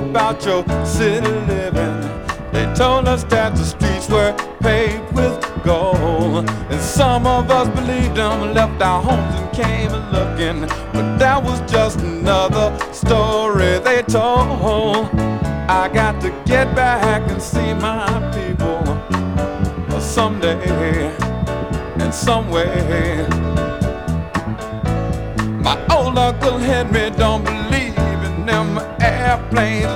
about your city living. They told us that the streets were paved with gold, and some of us believed them, left our homes and came looking. But that was just another story they told. I got to get back and see my people someday, in some way. My old Uncle Henry don't believe in them airplanes